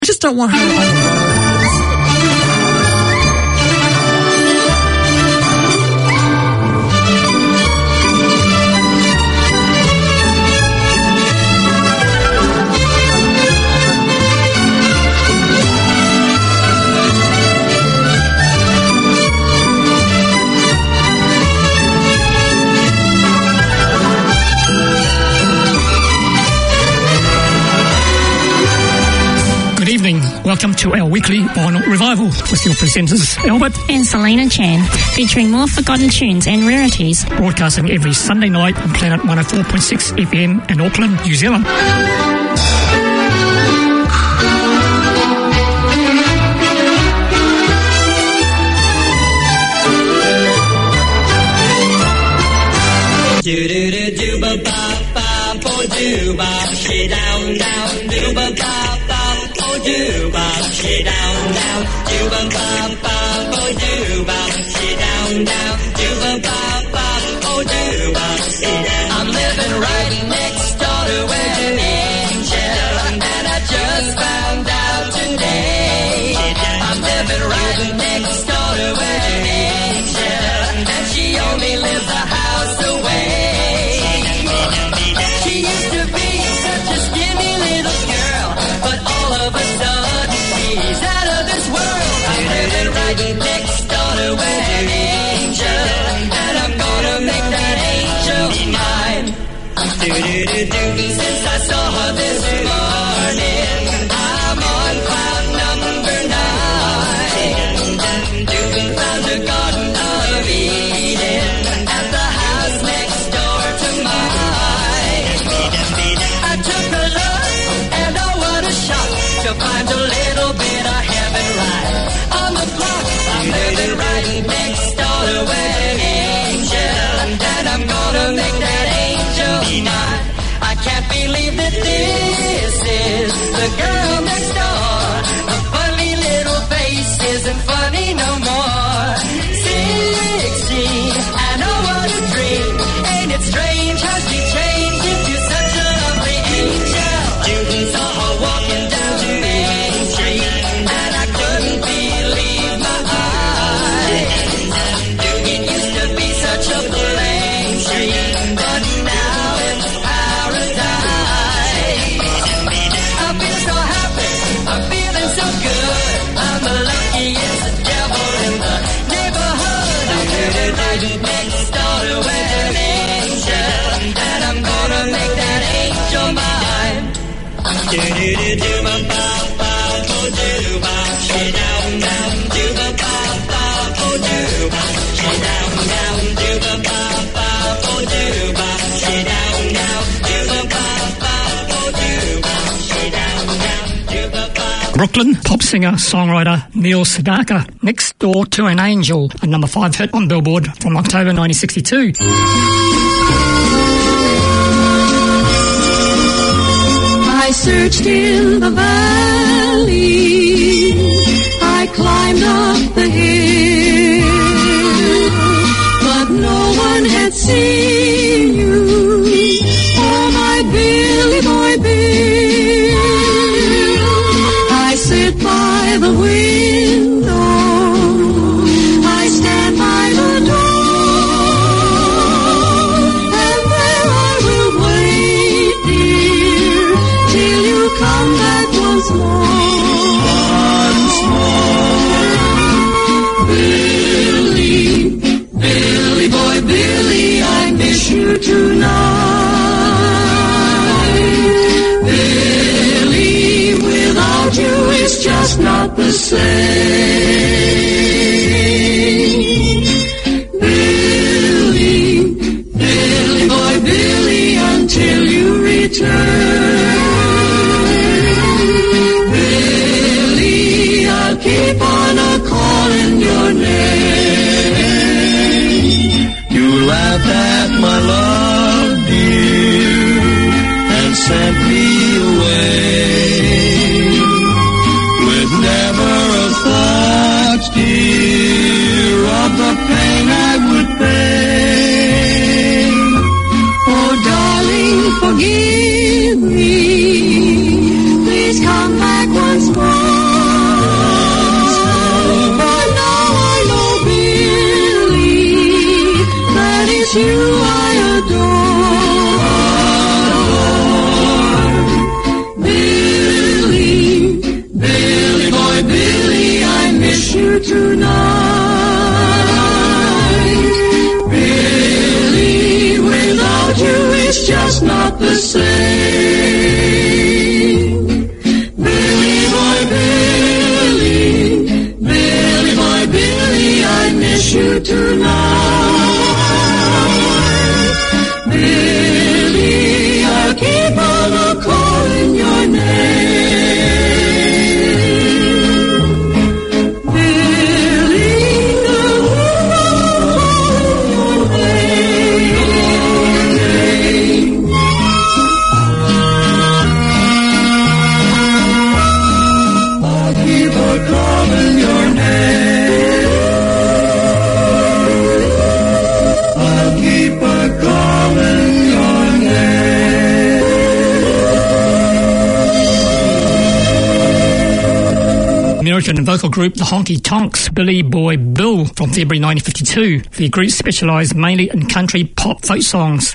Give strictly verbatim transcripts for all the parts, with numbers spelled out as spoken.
I just don't want her on the road. Welcome to our weekly vinyl revival with your presenters Albert and Selena Chan, featuring more forgotten tunes and rarities. Broadcasting every Sunday night on Planet one oh four point six F M in Auckland, New Zealand. Do do do do ba ba ba bo do ba she down down do ba ba ba bo do ba she down down do ba ba ba bo do ba she down down do ba ba ba bo do ba she down. I'm living right next door to an angel that I just found out today. I'm living right next door to an angel and she only lives a house away. She used to be such a skinny little girl, but all of a sudden she's out of this world. I'm living right next door to an angel, and I'm gonna make that angel mine. Do-do-do-do. Since I saw her this morning, I'm on cloud number nine. Found a garden of Eden at the house next door to mine. I took a look, and oh, what a shock to find a little bit of heaven right on the block. I'm living right next door to an angel, and I'm gonna make that angel mine. I can't believe that this is the girl next door. The funny little face isn't funny no more. Sixteen, I know what a dream. Ain't it strange how she changed into such a lovely angel? You saw her walking down to Main Street, and I couldn't believe my eyes. It used to be such a plain street, but now it's paradise. I feel so happy, I'm feeling so good. I'm the luckiest devil in the neighborhood. I'm living right next door to an angel, and I'm gonna make that angel mine. Do do do do ba ba ba bo do ba she down down do ba ba ba bo do ba she down down do ba ba ba bo do ba she down down do ba ba ba bo do ba she down down do ba ba. Brooklyn pop singer songwriter Neil Sedaka, Next Door to an Angel, a number five hit on Billboard from October nineteen sixty-two. I searched in the valley, I climbed up the hill, but no one had seen you, oh my Billy boy Bill. I sit by the window, I stand by the door, and there I will wait, dear, till you come back once more. Once more. Billy, Billy boy Billy, I miss you tonight. Billy, without you it's just not the same. Billy, Billy boy Billy, until you return. Billy, I'll keep on a-calling your name. You laughed at my love, dear, and sent me away with never a thought yes, you I adore. Billy, Billy boy, Billy, I miss you tonight. Billy, without you it's just not the same. Billy boy, Billy, Billy boy, Billy, I miss you tonight. Billy, I'll keep on a calling your name. Billy, I'll keep on calling your name. I'll keep on calling your name. I'll keep on calling your name. American vocal group The Honky Tonks, Billy Boy Bill, from February nineteen fifty-two. The group specialised mainly in country pop folk songs.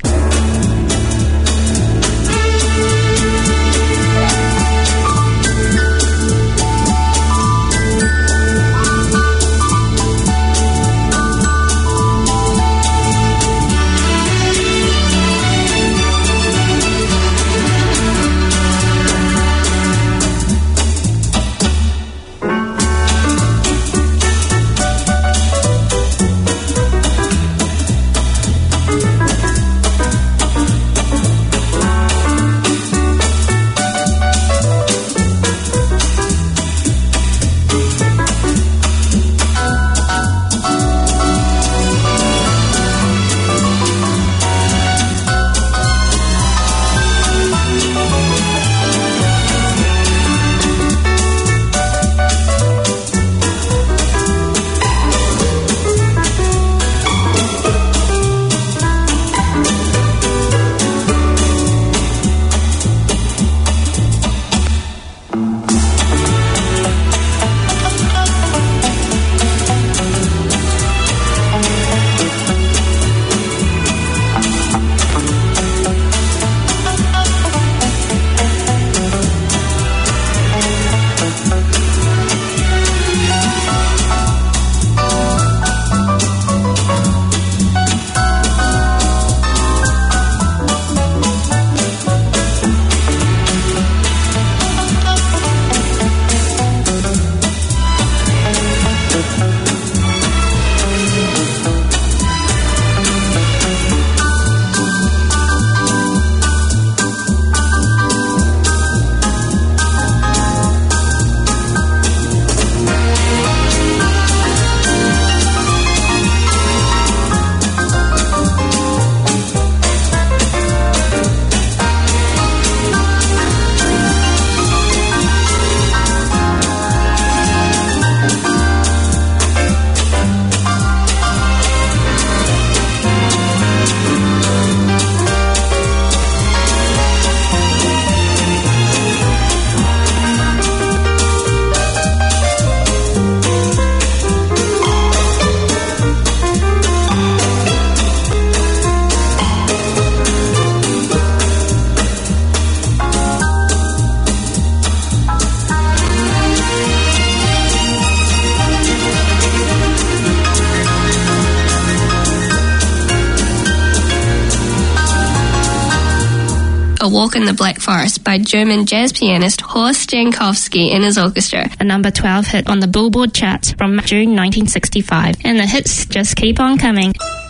A Walk in the Black Forest by German jazz pianist Horst Jankowski and his orchestra. A number twelve hit on the Billboard charts from June nineteen sixty-five. And the hits just keep on coming.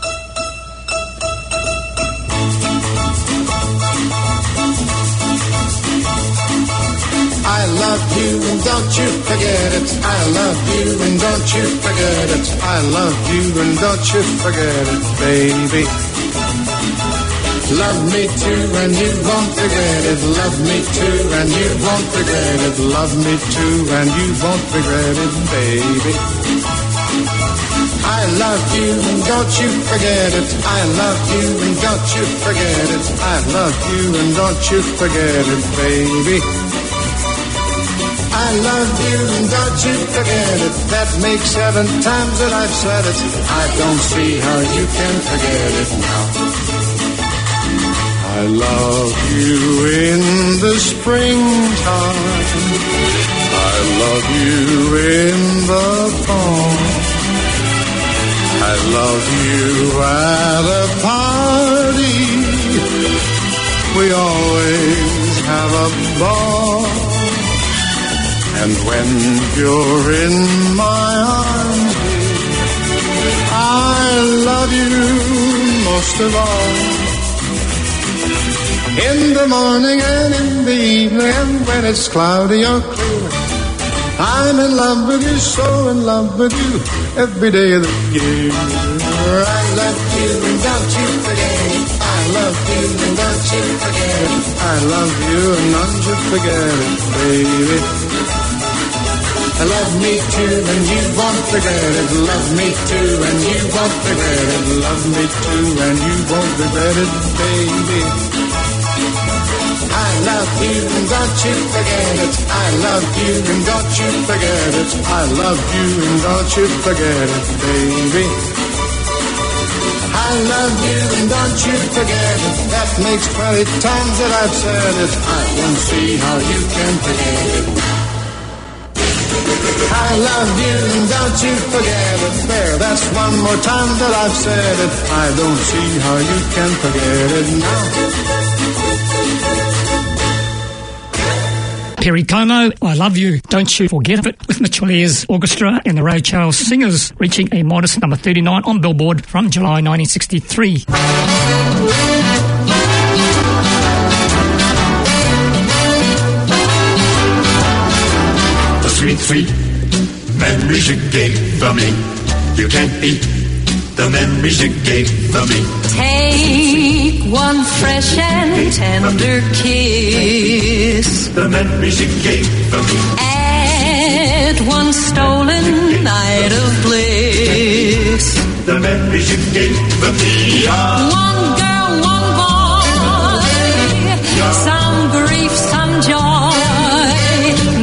I love you and don't you forget it. I love you and don't you forget it. I love you and don't you forget it, baby. Love me too and you won't forget it. Love me too and you won't forget it. Love me too and you won't forget it, baby. I love you and don't you forget it. I love you and don't you forget it. I love you and don't you forget it, baby. I love you and don't you forget it. That makes seven times that I've said it. I don't see how you can forget it now. I love you in the springtime. I love you in the fall. I love you at a party. We always have a ball. And when you're in my arms, I love you most of all. In the morning and in the evening, and when it's cloudy or clear, I'm in love with you, so in love with you, every day of the year. I love you and don't you forget it. I love you and don't you forget it. I love you and don't you forget it, baby. Love me too and you won't forget it. Love me too and you won't forget it. Love me too and you won't regret it, baby. I love you and don't you forget it. I love you and don't you forget it. I love you and don't you forget it, baby. I love you and don't you forget it. That makes twenty times that I've said it. I don't see how you can forget it. I love you and don't you forget it. There, that's one more time that I've said it. I don't see how you can forget it now. Perry Como, I Love You, Don't You Forget It, with Mitchell Ayres Orchestra and the Ray Charles Singers, reaching a modest number thirty-nine on Billboard from July nineteen sixty-three. The sweet, sweet memories you gave for me, you can't beat the memories you gave for me. Take one fresh and tender kiss. The memories you gave for me. Add one stolen night of bliss. The memories you gave for me. Ah. One girl, one boy, some grief, some joy.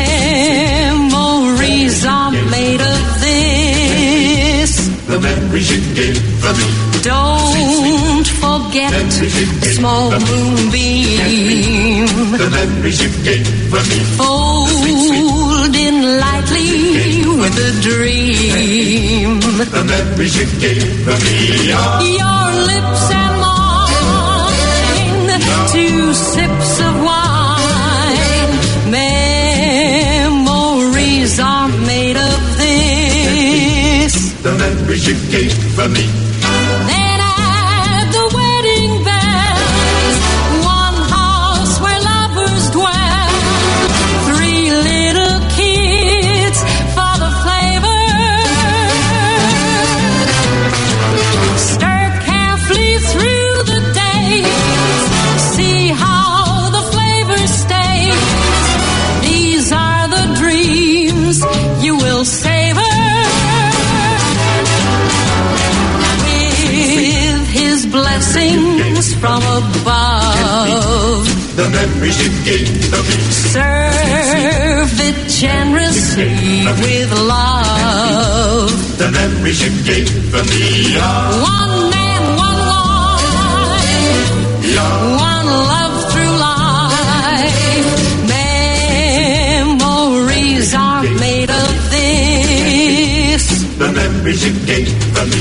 Memories are made of this. The memories you gave for me. Don't forget the small moonbeam. The memories you gave for me. Fold in lightly with a dream. The memories you gave for me. Oh. Your lips and mine, two sips of wine. Memories are made of this. The memories you gave for me. Then at the wedding bells, one house where lovers dwell, three little kids for the flavor. Stir carefully through the days, see how the flavor stays. These are the dreams you will savor. Blessings from above. The memories you gave for me. Serve it generously with love. The memories you gave for me. Oh. One man, one wife, Yeah. one love through life. Memories are made of this. The memories you gave for me.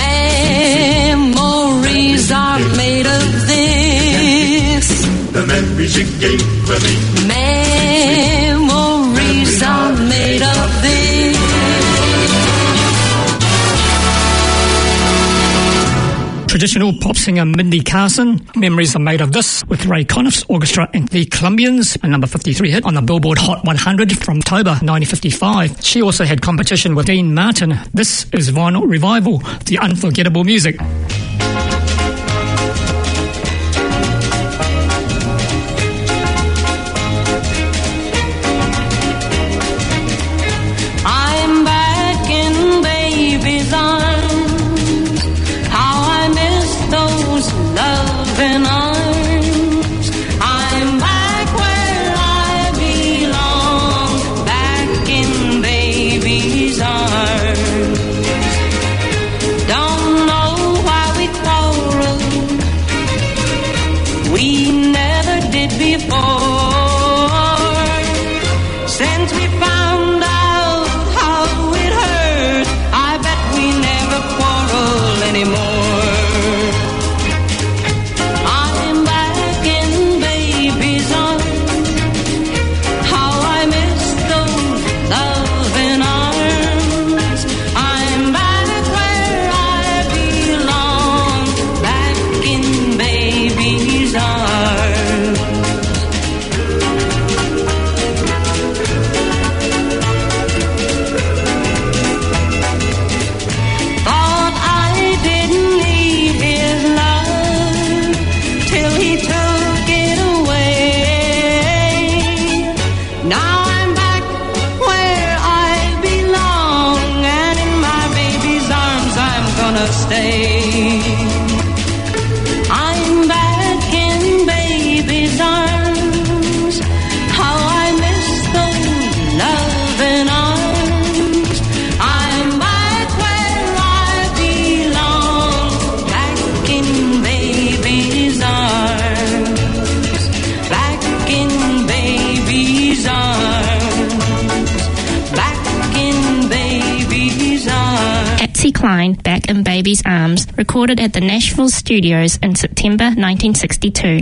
Memories are made of this. The memories you gave for me. Memories are made of this. Traditional pop singer Mindy Carson, Memories Are Made of This, with Ray Conniff's Orchestra and the Colombians, a number fifty-three hit on the Billboard Hot one hundred from October nineteen fifty-five. She also had competition with Dean Martin. This is Vinyl Revival, the unforgettable music. I'm back in baby's arms. How I miss those loving arms. I'm back where I belong once we found out how it hurt, I bet we never quarrel anymore. I'm back in baby's arms. How I miss those loving arms. I'm back where I belong, back in baby's arms. Thought I didn't need his love till he took it away. Now I'm back where I belong, and in my baby's arms I'm gonna stay. I'm back in baby's arms. How I miss those loving arms. I'm back where I belong, back in baby's arms, back in baby's arms, back in baby's arms. Patsy Cline, Back in Baby's Arms, recorded at the Nashville Studios in September nineteen sixty-two.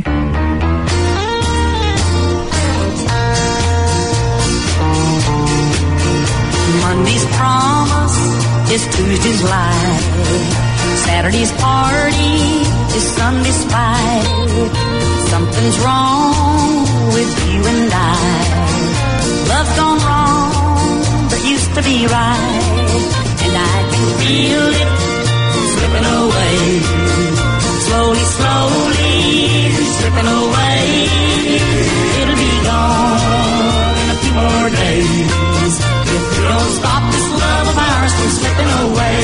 Monday's promise is Tuesday's lie. Saturday's party is Sunday's fight. Something's wrong with you and I. Love's gone wrong, but used to be right. And I can feel it slipping away. Slowly, slowly slipping away. It'll be gone in a few more days. If we don't stop this love of ours from slipping away.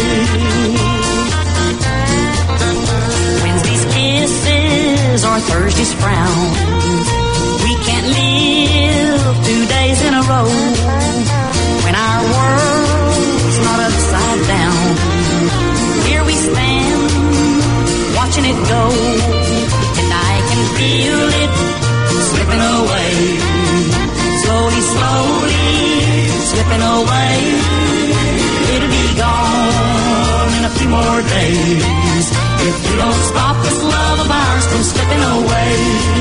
Wednesday's kisses or Thursday's frowns. We can't live two days in a row when our world's not upside down. Here we stand, watching it go, and I can feel it slipping away. Slowly, slowly slipping away. It'll be gone in a few more days if we don't stop this love of ours from slipping away.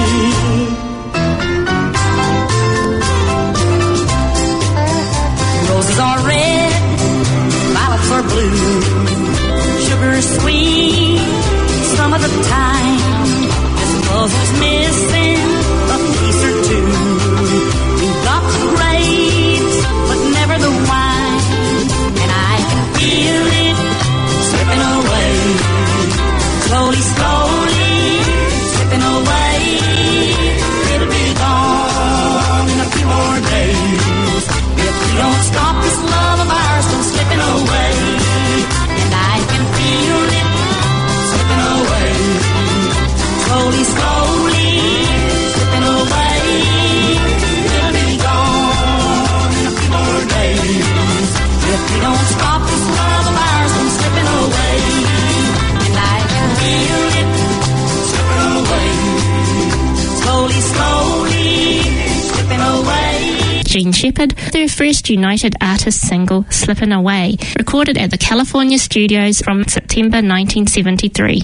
Roses are red, violets are blue. Sugar is sweet some of the time. This puzzle's missing a piece or two. We've got the grapes, but never the wine. And I can feel it slipping away. Slowly, slowly slipping away. It'll be gone in a few more days if we don't stop this love of ours from slipping away. And I can feel it slipping away. Slowly, slowly slipping away. It'll be gone in a few more days if we don't stop this love of ours from slipping away. And I can feel it slipping away. Slowly, slowly slipping away. Jean Shepherd, their first United Artists single, Slippin' Away, recorded at the California Studios from September nineteen seventy-three.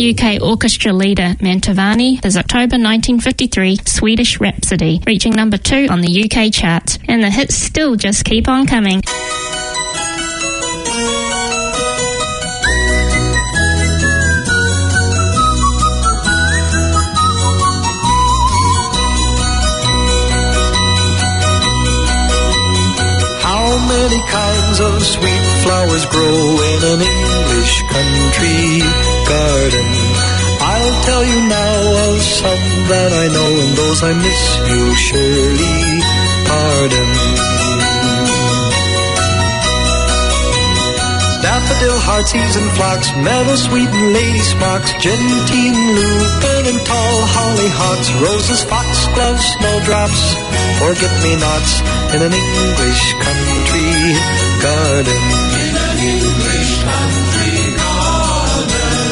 U K orchestra leader Mantovani, his October nineteen fifty-three Swedish Rhapsody, reaching number two on the U K charts. And the hits still just keep on coming. How many kinds of sweet flowers grow in an English country garden? I'll tell you now of some that I know, and those I miss you'll surely pardon. Daffodil, heartsease and phlox, meadowsweet and lady smocks, gentian, lupin and tall hollyhocks, roses, foxgloves, snowdrops, forget-me-nots in an English country garden. In an English country garden.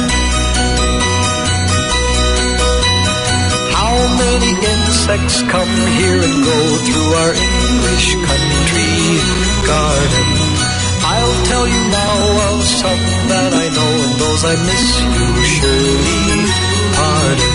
How many insects come here and go through our English country garden? I'll tell you now of some that I know, and those I miss you surely pardon.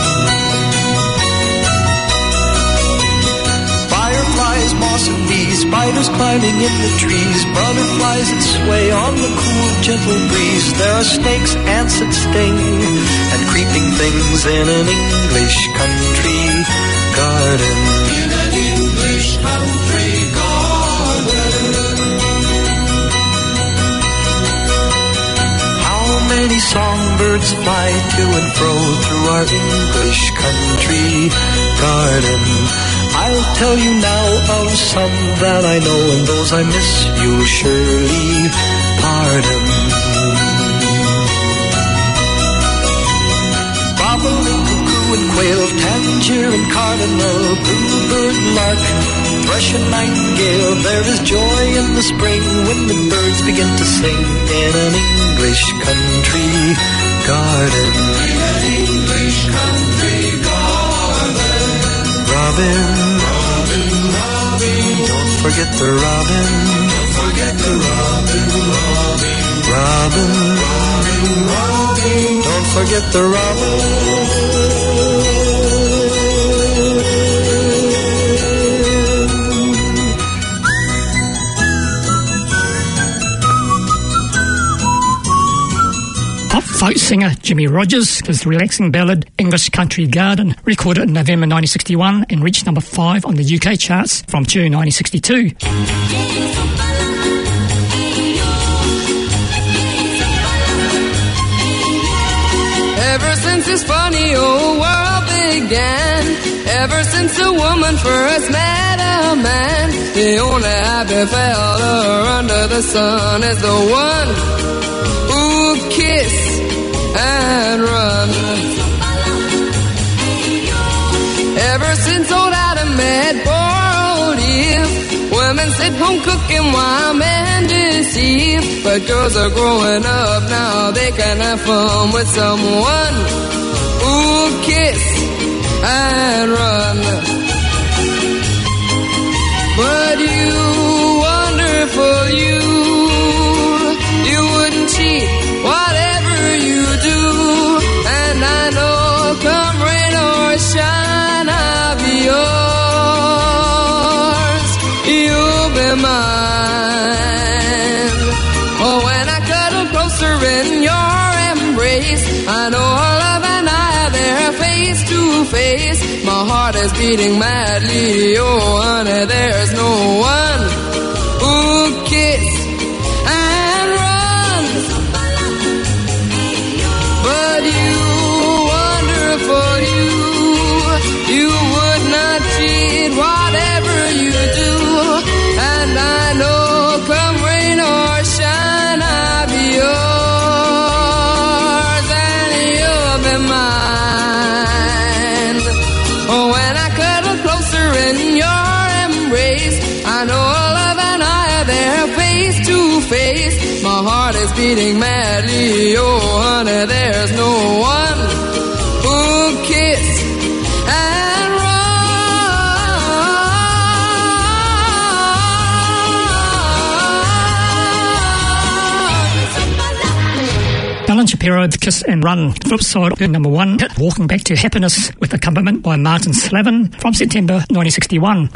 Fireflies, moss and bees, spiders climbing in the trees, butterflies that sway on the cool, gentle breeze. There are snakes, ants that sting, and creeping things in an English country garden. In an English country garden. Many songbirds fly to and fro through our English country garden. I'll tell you now of some that I know, and those I miss you'll surely pardon. Bobolink, cuckoo and quail, tanager and cardinal, bluebird and lark, thrush and nightingale. There is joy in the spring when the birds begin to sing in an English country garden. In an English country garden. Robin, Robin, Robin, don't forget the robin. Don't forget the robin, Robin. Robin, Robin, Robin, don't forget the robin. Folk singer Jimmy Rogers, his relaxing ballad English Country Garden, recorded in November nineteen sixty-one and reached number five on the U K charts from June nineteen sixty-two. Ever since this funny old world began, ever since a woman first met a man, the only happy fella under the sun is the one who kiss and run. Ever since old Adam met poor old Eve, women sit home cooking while men deceive. But girls are growing up now, they can have fun with someone who kiss and run. But you, wonderful you, you wouldn't cheat whatever you do. And I know come rain or shine, I'll be yours, you'll be mine. Oh, when I cuddle closer in your embrace, I know our love and I are there face to face. My heart is beating madly, oh honey, there's no one who kiss and run. But you, wonderful you, you would not cheat whatever you do. And I know come rain or shine, I'll be yours and you'll be mine. Oh, when I cuddle closer in your embrace, I know our love and I are there face to face. My heart is beating madly, oh honey, there's no one who kiss and run. Alan Shapiro, The Kiss and Run. The flip side, her number one hit, Walking Back to Happiness, with accompaniment by Martin Slavin from September nineteen sixty-one.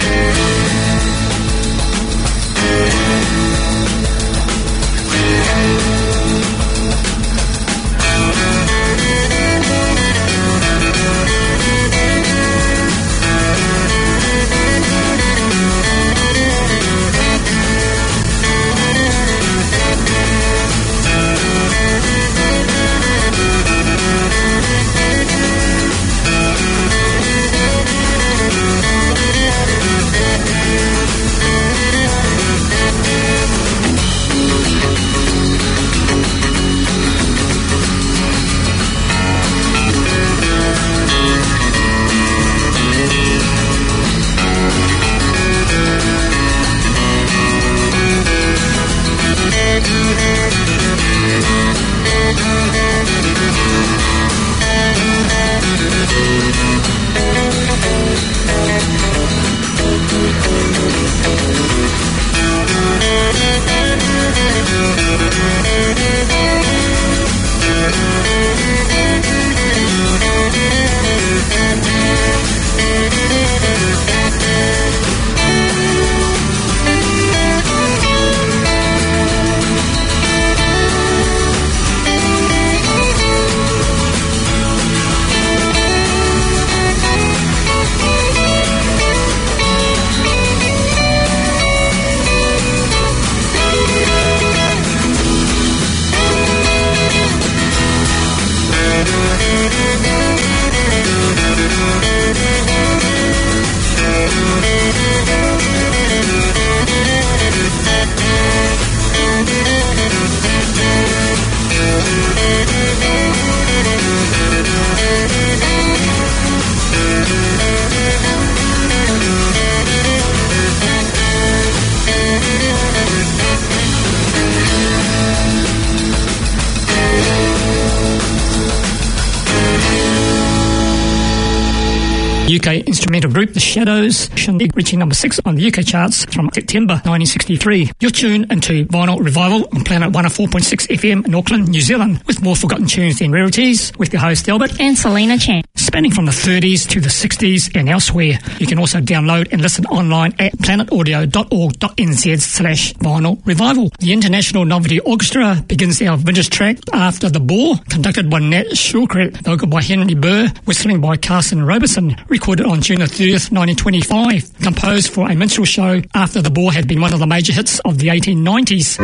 U K instrumental group The Shadows, reaching number six on the U K charts from September nineteen sixty-three. You're tuned into Vinyl Revival on Planet one oh four point six F M in Auckland, New Zealand, with more forgotten tunes than rarities, with your host Albert and Selena Chan. Spanning from the thirties to the sixties and elsewhere. You can also download and listen online at planetaudio.org.nz slash vinyl revival. The International Novelty Orchestra begins our vintage track After the Bore, conducted by Nat Shawcraft, vocal by Henry Burr, whistling by Carson Roberson, recorded on June the thirtieth, nineteen twenty-five. Composed for a minstrel show, After the Bore had been one of the major hits of the eighteen nineties.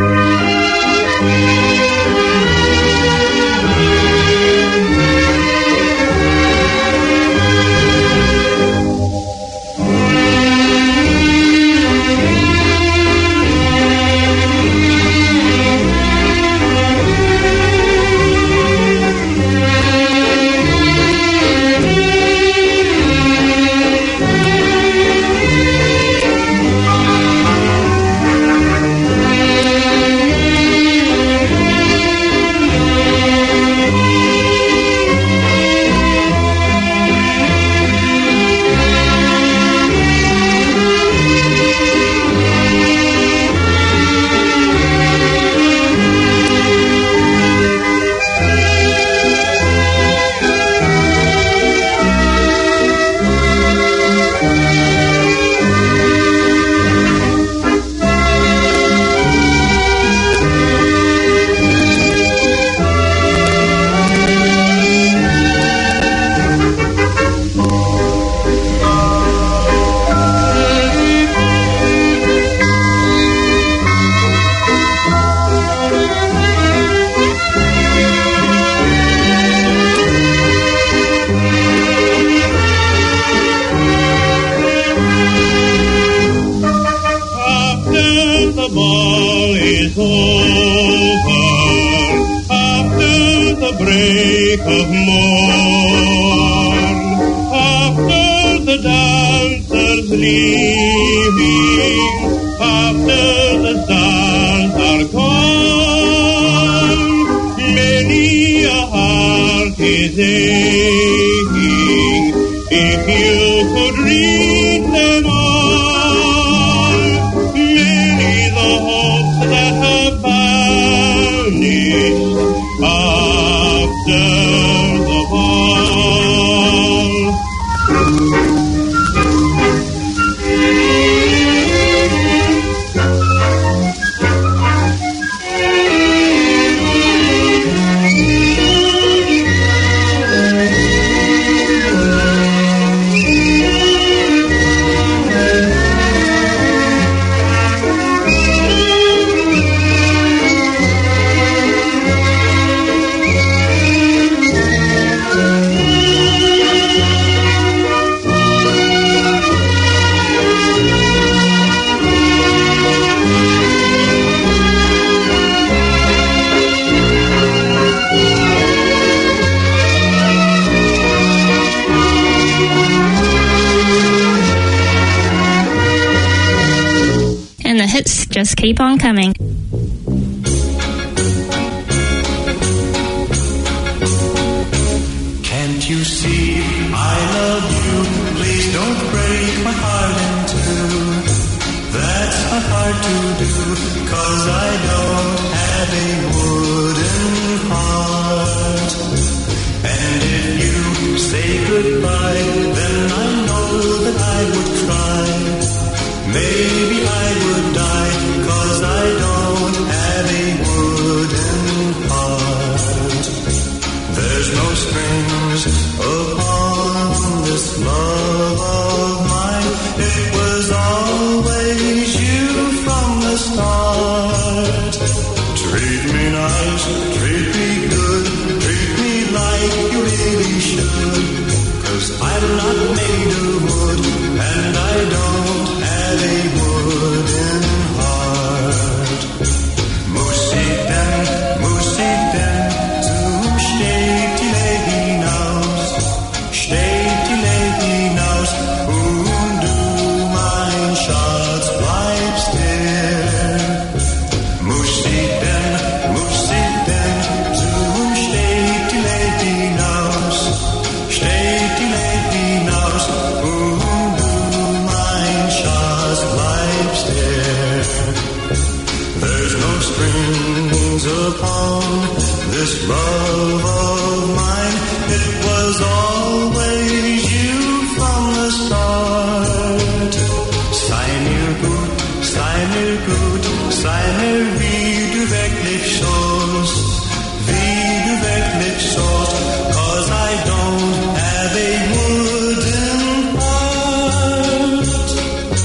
Ah just keep on coming. Can't you see I love you? Please don't break my heart in two. That's not hard to do, 'cause I don't have a wooden heart. And if you say goodbye, then I know that I would cry. Maybe I would die, 'cause I don't have a wooden heart. There's no strings upon this love of mine. It was always you from the start. Treat me nice, treat me good, treat me like you really should. 'Cause I'm not made of wood, and I don't have a wooden heart. Musiken, musiken, zum steht die Lady hinaus, steht die Lady hinaus, und du, mein Schatz, bleibst hier. Musiken, musiken, zum steht die Lady hinaus, steht die Lady hinaus, und du, mein Schatz, bleibst hier. There's no strings upon this love of mine. It was always you from the start. Sei mir gut, sei mir gut, sei mir wie du wirklich sollst, wie du wirklich sollst, 'cause I don't have a wooden heart.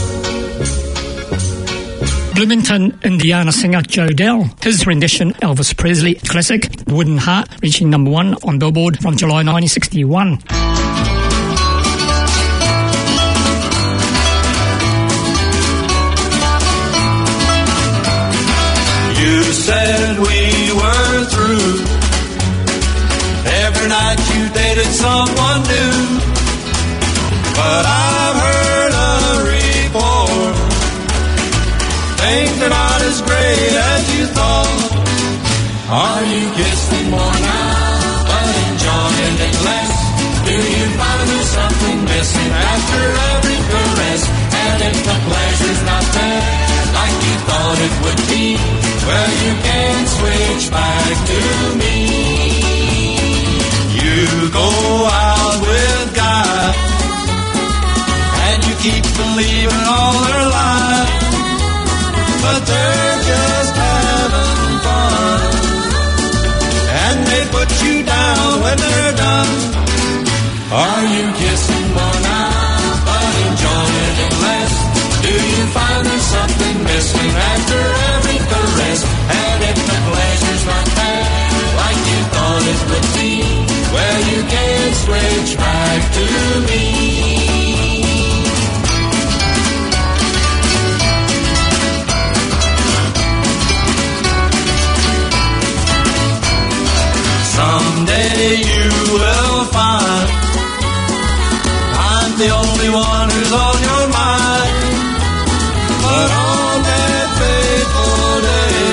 Bloomington, Indiana singer Joe Dell. His rendition Elvis Presley classic Wooden Heart, reaching number one on Billboard from July nineteen sixty-one. You said we were through. Every night you dated someone new. But I've heard a report. Things are not as great as you thought. Are you kissing more now, but enjoying it less? Do you find there's something missing after every caress? And if the pleasure's not there, like you thought it would be, well, you can switch back to me. You go out with guys, and you keep believing all their lies, but they're just having fun, and they put you down when they're done. Are you kissing more now, but enjoying it less? Do you find there's something missing after every caress? And if the pleasure's not there, like you thought it would be, well, you can switch back to me. Someday you will find I'm the only one who's on your mind. But on that fateful day,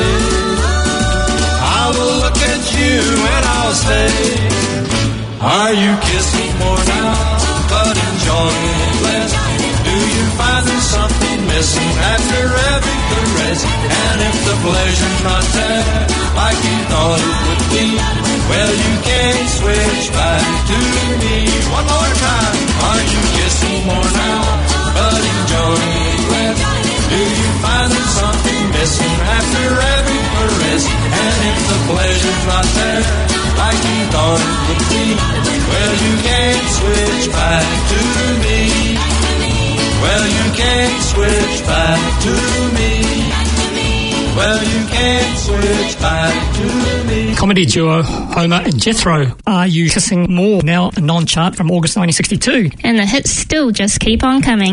I will look at you and I'll say, are you kissing more now, but enjoying it less? Do you find there's something missing after every caress? And if the pleasure's not there, like you thought it would be, well, you can switch back to me. One more time. Are you kissing more now, but enjoying it less? Do you find there's something missing after every caress? And if the pleasure's not there, like you thought it would be, well, you can switch back to me. Well, you can switch back to me. Well, you can switch back to me. Comedy duo Homer and Jethro. Are You Kissing More? Now a non-chart from August nineteen sixty-two. And the hits still just keep on coming.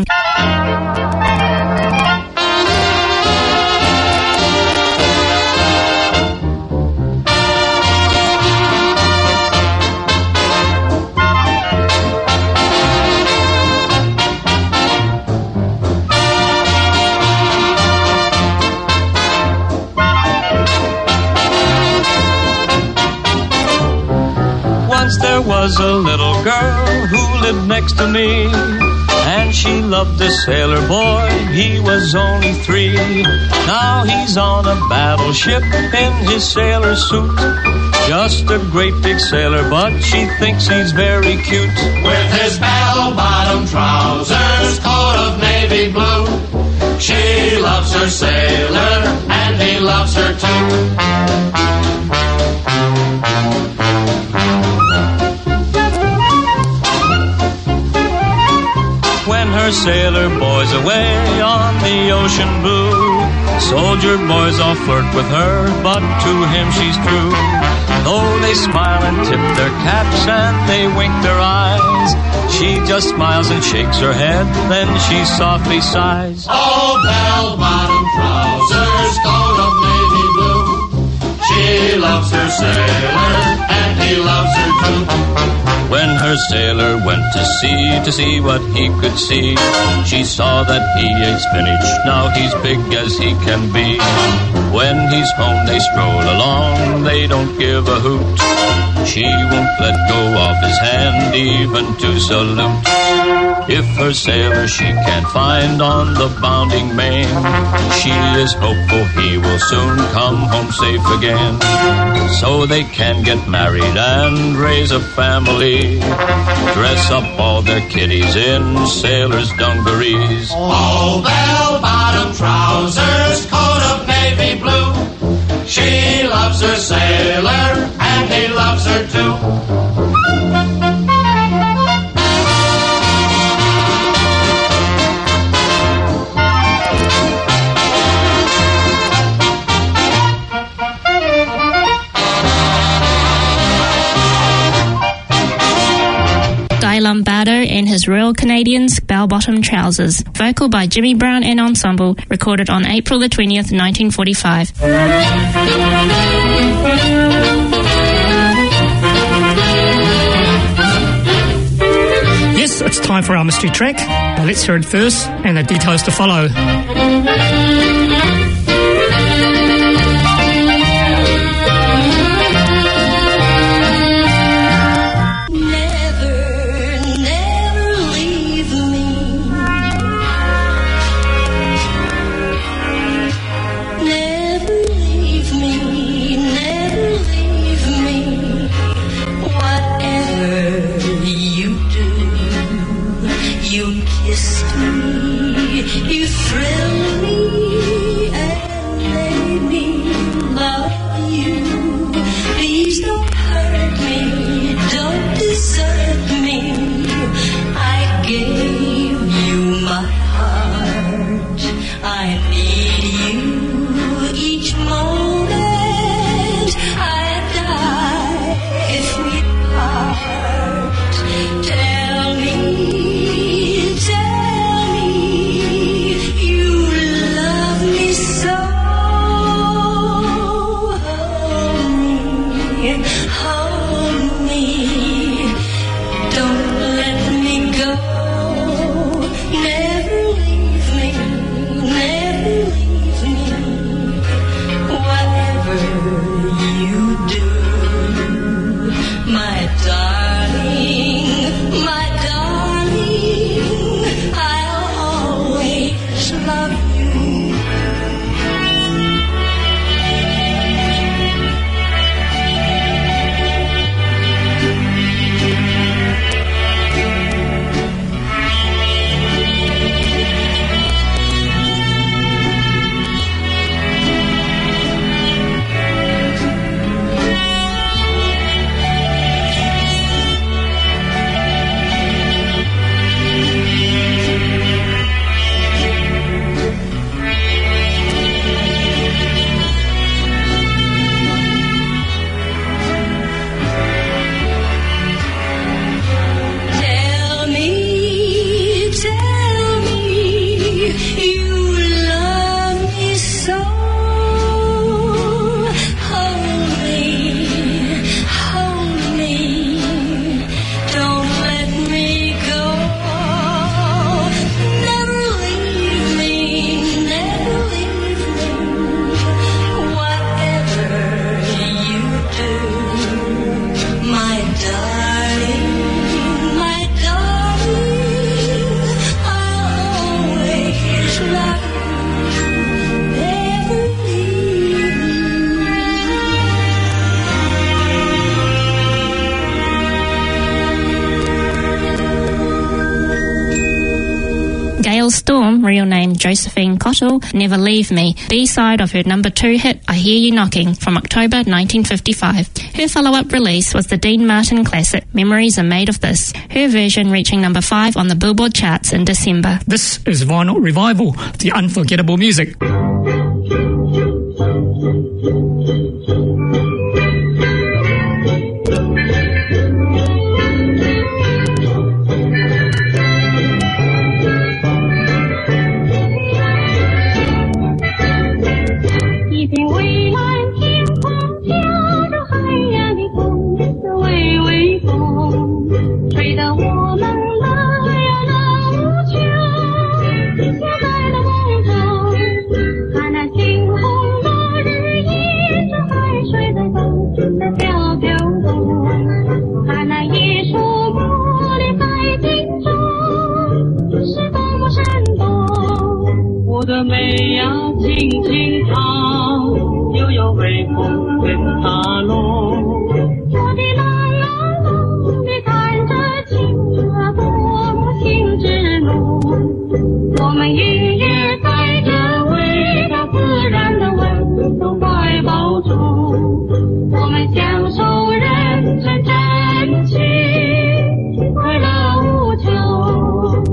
There was a little girl who lived next to me, and she loved a sailor boy, he was only three. Now he's on a battleship in his sailor suit, just a great big sailor, but she thinks he's very cute. With his bell-bottom trousers, coat of navy blue, she loves her sailor, and he loves her too. When her sailor boy's away on the ocean blue, soldier boys all flirt with her, but to him she's true. Though they smile and tip their caps and they wink their eyes, she just smiles and shakes her head, then she softly sighs. Oh, bell-bottom trousers, coat of navy blue, she loves her sailor, and he loves her too. When her sailor went to sea to see what he could see, she saw that he ate spinach, now he's big as he can be. When he's home they stroll along, they don't give a hoot. She won't let go of his hand even to salute. If her sailor she can't find on the bounding main, she is hopeful he will soon come home safe again, so they can get married and raise a family, dress up all their kiddies in sailors' dungarees. Oh, bell-bottom trousers, coat of navy blue, she loves her sailor, and he loves her too. Guy Lombardo and his Royal Canadians Bell-Bottom Trousers. Vocal by Jimmy Brown and Ensemble, recorded on April the twentieth, nineteen forty-five. Yes, it's time for our mystery track. Now let's hear it first and the details to follow. You thrill me. Joelle Storm, real name Josephine Cottle, Never Leave Me, B-side of her number two hit I Hear You Knocking from October nineteen fifty-five. Her follow-up release was the Dean Martin classic Memories Are Made of This, her version reaching number five on the Billboard charts in December. This is Vinyl Revival, the unforgettable music. 我的美呀轻轻唱，悠悠微风跟它落。我的郎啊郎，你看这青车多情之路。我们音乐在这伟大自然的温柔怀抱中，我们享受人生真情，快乐无穷。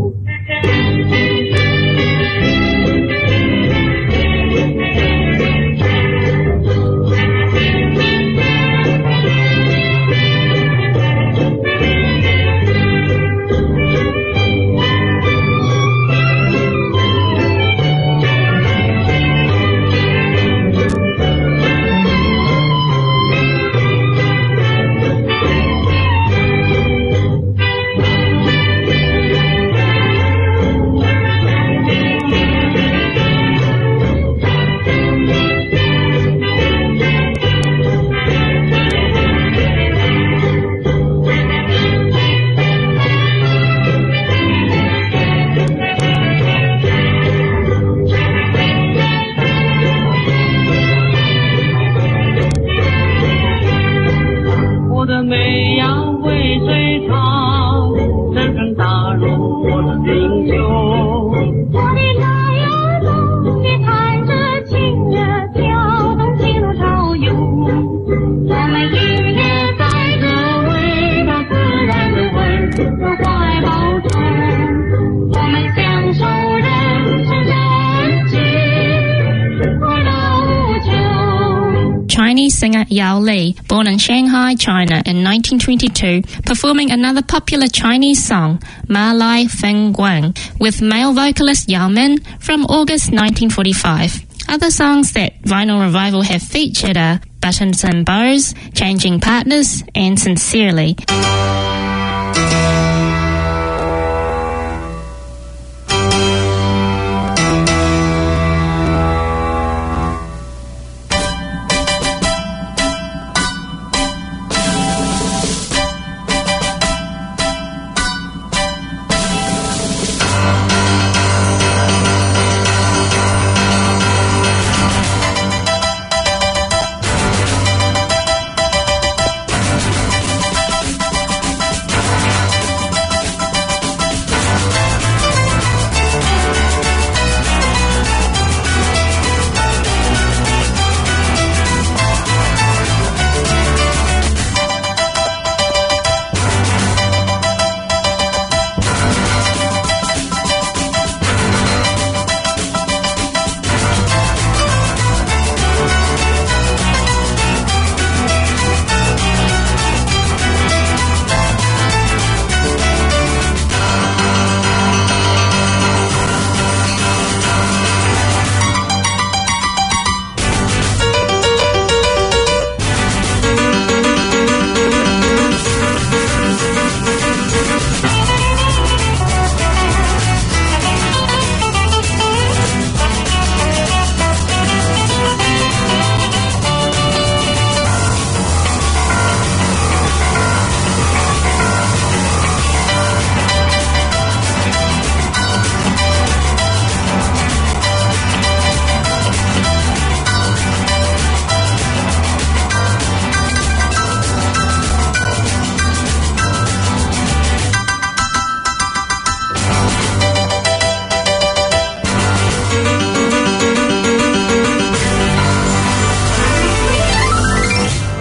Chinese singer Yao Li, born in Shanghai, China in nineteen twenty-two, performing another popular Chinese song, Ma Lai Feng Guang, with male vocalist Yao Min from August nineteen forty-five. Other songs that Vinyl Revival have featured are Buttons and Bows, Changing Partners, and Sincerely.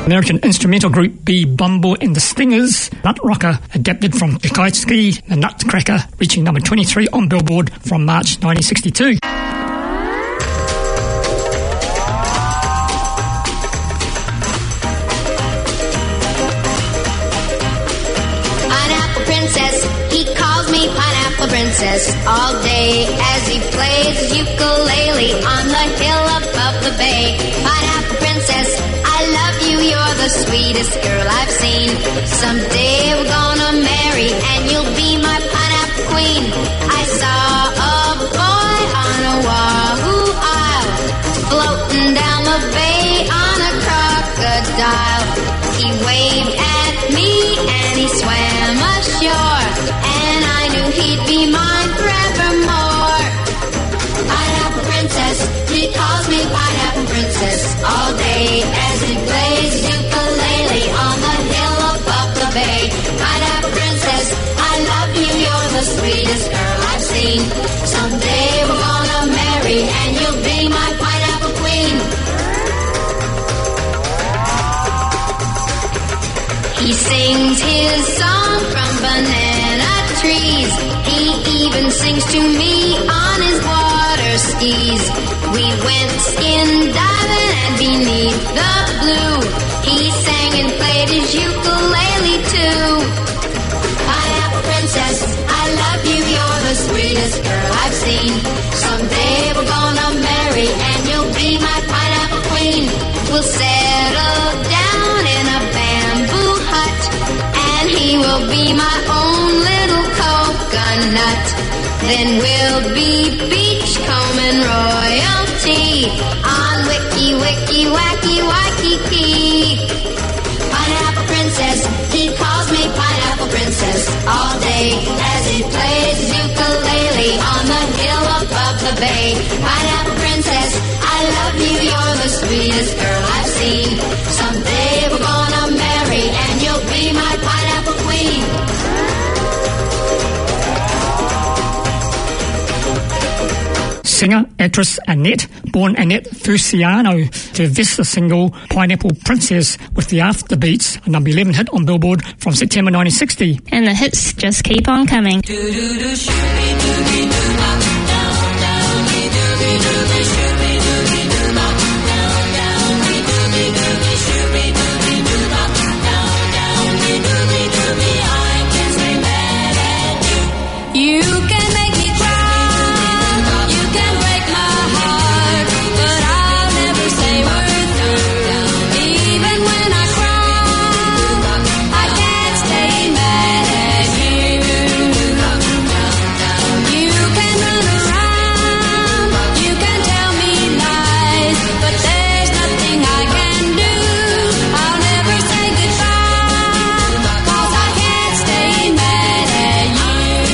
American instrumental group B. Bumble and the Stingers, Nut Rocker, adapted from Tchaikovsky, The Nutcracker, reaching number twenty-three on Billboard from March nineteen sixty-two. Pineapple Princess, he calls me Pineapple Princess all day as he plays his ukulele on the hill above the bay. Pineapple Princess, I love you, you're the sweetest girl I've seen. Someday we're gonna marry and you'll be my pineapple queen. I saw a boy on a wahoo isle, floating down the bay on a crocodile. He waved at me and he swam ashore, and I knew he'd be mine forevermore. Pineapple Princess, he calls me Pineapple Princess all day as he plays ukulele on the hill above the bay. Pineapple Princess, I love you, you're the sweetest girl I've seen. Someday we're gonna marry and you'll be my pineapple queen. He sings his song from banana trees. He even sings to me on his water skis. We went skin diving and beneath the blue, he sang and played his ukulele too. Pineapple Princess, I love you, you're the sweetest girl I've seen. Someday we're gonna marry and you'll be my pineapple queen. We'll settle down in a bamboo hut, and he will be my own little coconut. Then we'll be beachcombing royalty on Wiki Wiki Wacky Waikiki. Pineapple Princess, he calls me Pineapple Princess all day as he plays his ukulele on the hill above the bay. Pineapple Princess, I love you, you're the sweetest girl I've seen. Someday we're gonna marry and you'll be my pineapple queen. Singer, actress Annette, born Annette Fusiano, to this the single Pineapple Princess with the Afterbeats, a number eleven hit on Billboard from September nineteen sixty. And the hits just keep on coming. You can make me cry, you can break my heart, but I'll never say we're through. Even when I cry, I can't stay mad at you. You can run around, you can tell me lies, but there's nothing I can do. I'll never say goodbye, 'cause I can't stay mad at you.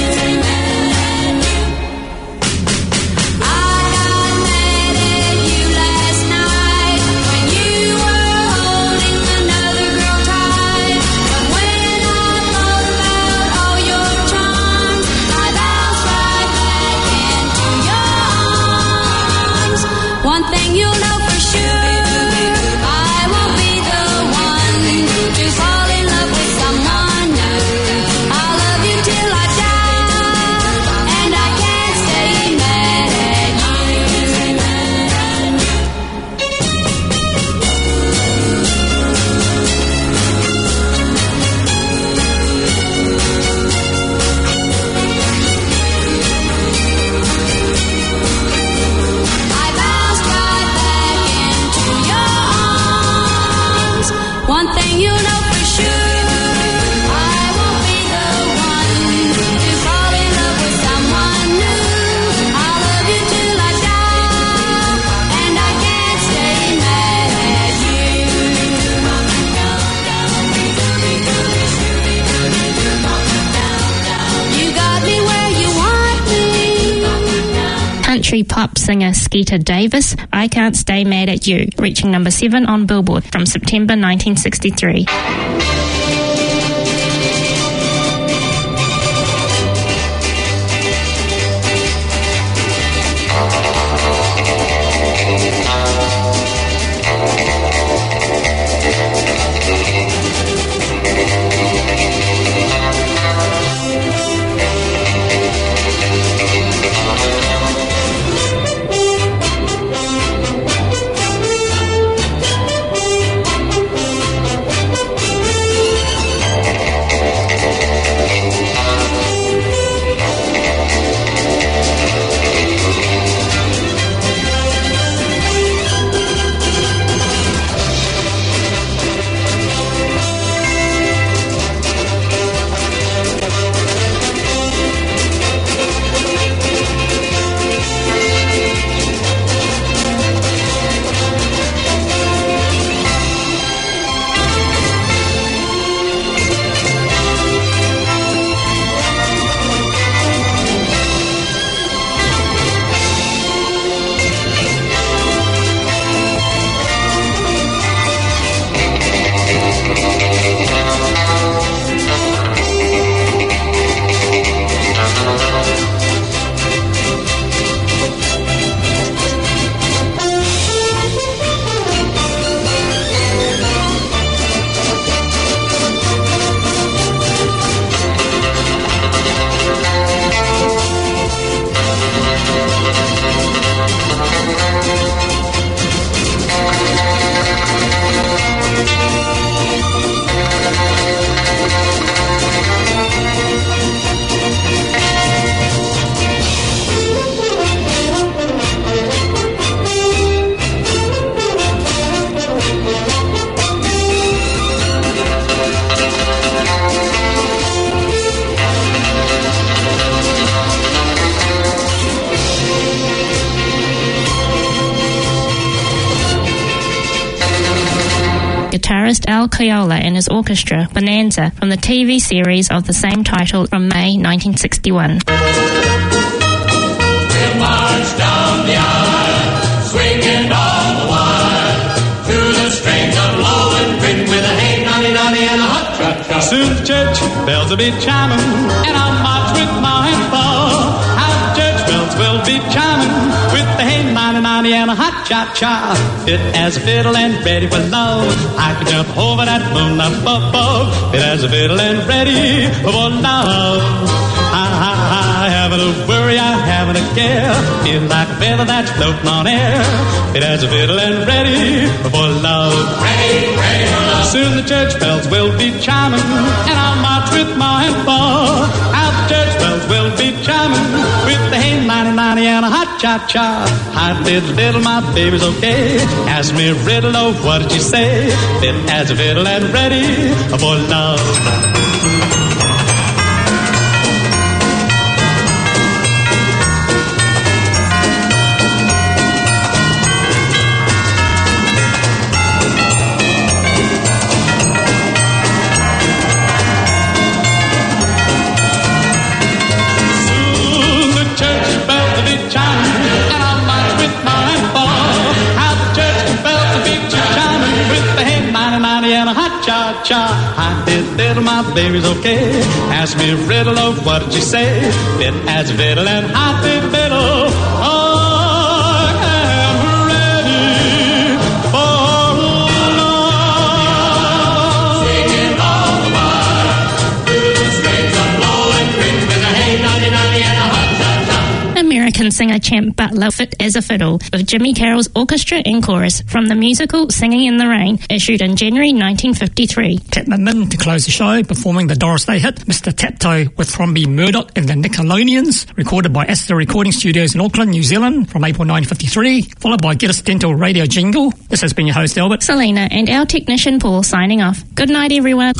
One thing you'll know for sure, I won't be the one to fall in love with someone new. I'll love you till I die, and I can't stay mad at I bounced right back into your arms. One thing you know for sure, I won't be the one to fall in love with someone new. I'll love you till I die, and I can't stay mad at you. You got me where you want me. Country pop singer Skeeter Davis, I Can't Stay Mad at You, reaching number seven on Billboard from September nineteen sixty-three. guitarist Al Coyola and his orchestra, Bonanza, from the T V series of the same title from May nineteen sixty-one. We'll march down the aisle, swinging all the while, to the strains of low and ring with a hey nonny nonny and a hot cha-cha. Soon the church bells will be chiming, and I'll march with my ball. How the church bells will be chiming, with the hey nonny nonny and a hot cha-cha. Fit as a fiddle and ready for love, I can jump over that moon up above. Fit as a fiddle and ready for love. I, I, I haven't a worry, I haven't a care. Feel like a feather that's floating on air. Fit as a fiddle and ready for love. Ready, ready for love. Soon the church bells will be chiming, and I'll march with my ball. How the church bells will be chiming, with the hey nonny nonny and a hot cha-cha. Hi little little, my baby's okay. Ask me a riddle, oh what did you say? Fit as a fiddle and ready for love. Cha-cha, I did little, my baby's okay. Ask me a riddle, oh what did you say? Fit as a fiddle and I did fiddle. I am ready for love. Singing all the while, through the strains of low and ring with a hey nonny nonny and a hot cha-cha. American singer Champ Butler, Fit as a Fiddle, with Jimmy Carroll's orchestra and chorus from the musical Singing in the Rain, issued in January nineteen fifty-three. Cat McMinn to close the show, performing the Doris Day hit, Mister Taptoe with Thromby Murdoch and the Nickelodeons, recorded by Astor Recording Studios in Auckland, New Zealand, from April nineteen fifty-three, followed by Get Us Dental Radio Jingle. This has been your host, Albert. Selena and our technician Paul signing off. Good night, everyone.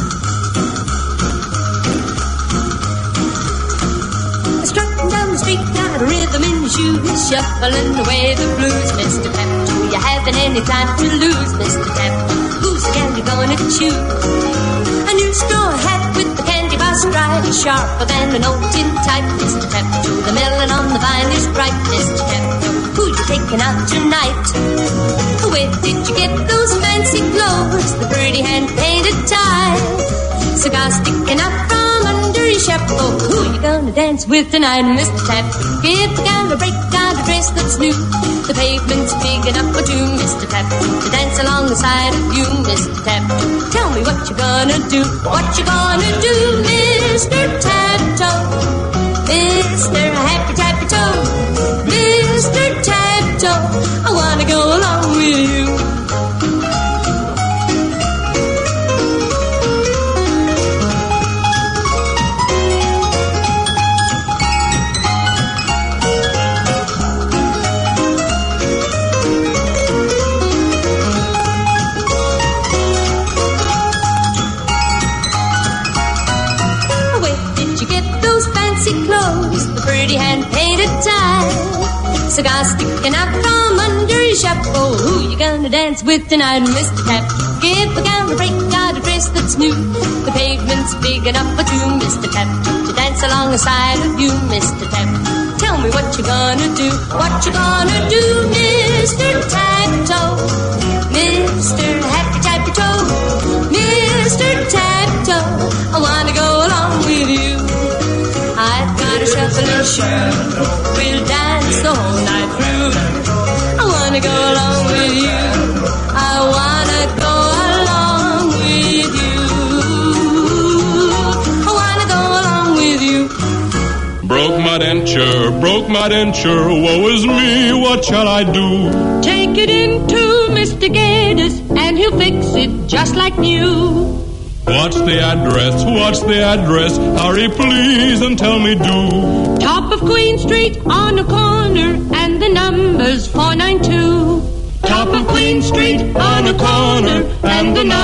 Strutting down the street, got a rhythm in your shoes, shuffling away the blues. Mister Taptoe, you haven't any time to lose. Mister Taptoe, who's the candy gonna choose? A new straw hat with the candy bar stripe, sharper than an old tin type. Mister Taptoe, the melon on the vine is ripe. Mister Taptoe, who you taking out tonight? Where did you get those fancy clothes? The pretty hand-painted tie, cigar sticking up from under your chapeau. Who you gonna dance with tonight, Mister Taptoe? Give the gal a break, got a dress that's new. The pavement's big enough for two, Mister Taptoe, to dance along the side of you, Mister Taptoe. Tell me what you gonna do, what you gonna do, Mister Taptoe, Mister Happy Tappy Toe, Mister Taptoe, I wanna go along with you. Clothes, the pretty hand-painted tie, cigar sticking out from under your chapeau. Who you gonna dance with tonight, Mister Taptoe? Give the gal a break, got a dress that's new. The pavement's big enough for two, Mister Taptoe, to dance along the side of you, Mister Taptoe. Tell me what you gonna do, what you gonna do, Mister Taptoe, Mister Happy Tappy Toe, Mister Taptoe, I wanna go along with you. I've got a shuffling shoe, we'll dance the whole night through. I wanna go along with you, I wanna go along with you, I wanna go along with you. Broke my denture, broke my denture, woe is me, what shall I do? Take it into Mister Gaddis and he'll fix it just like new. What's the address? What's the address? Hurry please and tell me do. Top of Queen Street on a corner and the number's four nine two. Top of Queen Street on a corner and the number